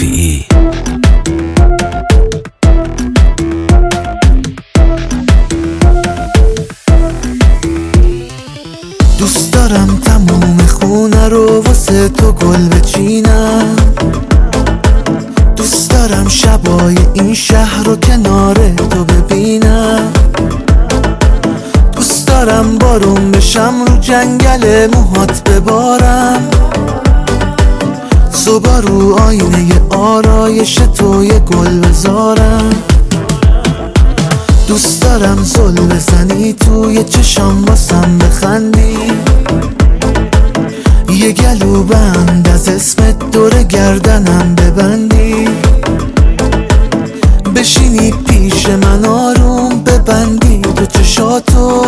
شفیعی. دوست دارم تموم خونه رو واسه تو گل بچینم، دوست دارم شبای این شهر رو کنار تو ببینم، دوست دارم بارون بشم رو جنگل موهات ببارم، صبح رو آینه آرایش تو یه گل بذارم، دوست دارم زل بزنی توی چشام واسم بخندی، یه گلو بند از اسمت دور گردنم ببندی، بشینی پیش من آروم ببندی تو چشاتو،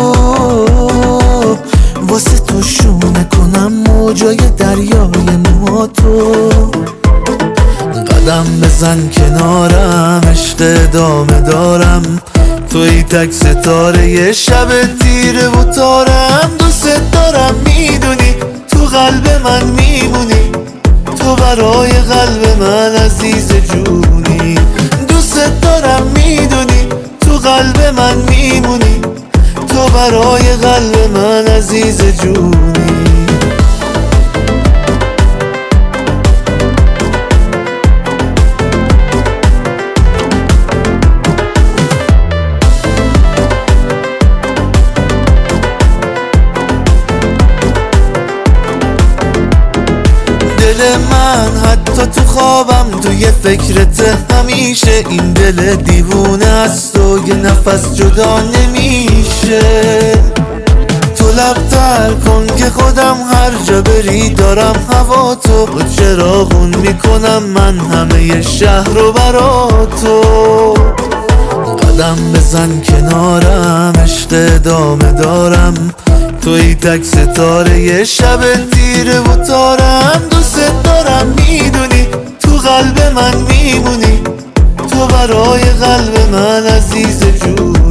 واسه تو شونه کنم موجای دریای موهاتو، قدم بزن کنارم عشق ادامه دارم، توی تک ستاره یه شب تیره و تارم، دوست دارم میدونی تو قلب من میمونی، تو برای قلب من عزیز جونی، دوست دارم میدونی تو قلب من میمونی، تو برای قلب من عزیز جونی. دل من حتی تو خوابم توی فکرت همیشه، این دل دیوونه است و یه نفس جدا نمیشه، تو لبتر کن که خودم هر جا بری دارم هوا تو، چراغون میکنم من همه شهر رو برا تو، قدم بزن کنارم عشق ادامه دارم، توی تک ستاره یه شب تیره و تارم، دوست دارم میدونی تو قلب من میمونی، تو برای قلب من عزیز جون.